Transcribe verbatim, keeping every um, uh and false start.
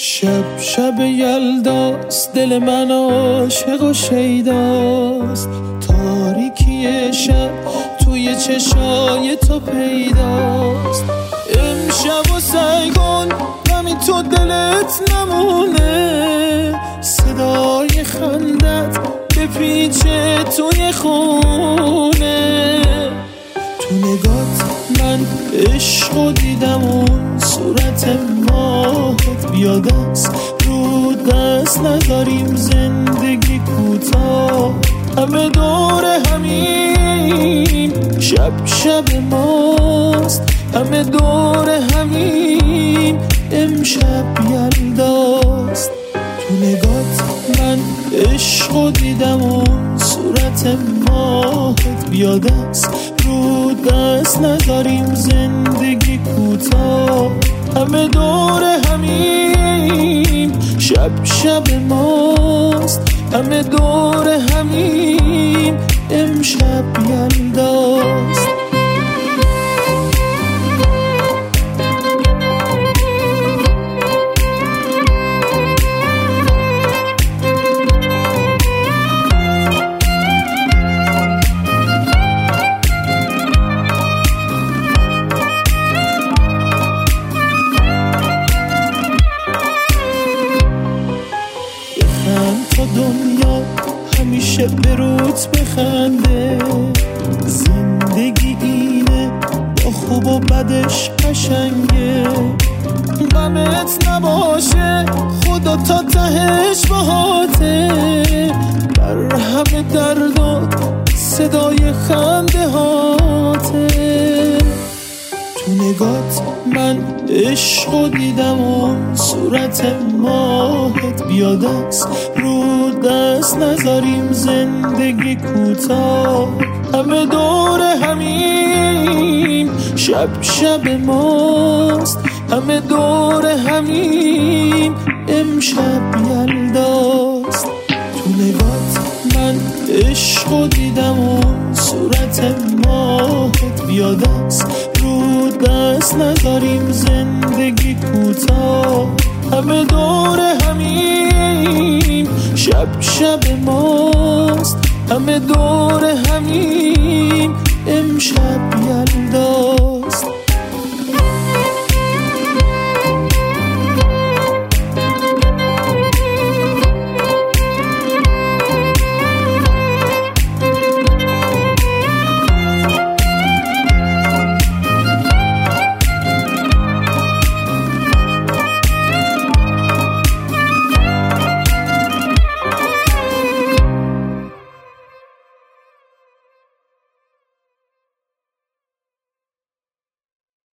شب شب یلداست، دل من عاشق و شیداست، تاریکی شب توی چشای تو پیداست. امشب و سعی کن نمی تو دلت نمونه، صدای خندت بپیچه توی خونه. تو نگات من عشقو دیدم، اون صورت ماهت بیاد است، رو دست نداریم زندگی کوتاه، همه دور همین شب شب ماست، همه دور همین امشب یلداست. تو نگات من عشقو دیدم، اون صورت ماهت بیاد است، رو دست نداریم زندگی کوتاه، همه دور همین شب شب ماست، همه دور همین امشب یلداست. تا دنیا همیشه به روت بخنده، زندگی اینه با خوب و بدش قشنگه، غمت نباشه خدا تا تهش باهاته، بر همه دردات صدای خنده هاته. تو نگات من عشقو دیدم، اون صورت ماهت بیاد است، رو دست نذاریم زندگی کوتاه، همه دور همین شب شب ماست، همه دور همین امشب یلداست. تو نگات من عشقو دیدم، اون صورت ماهت بیاد است، رو دست نداریم زندگی کوتاه، همه دور همین شب شب ماست، همه دور همین امشب یلداست.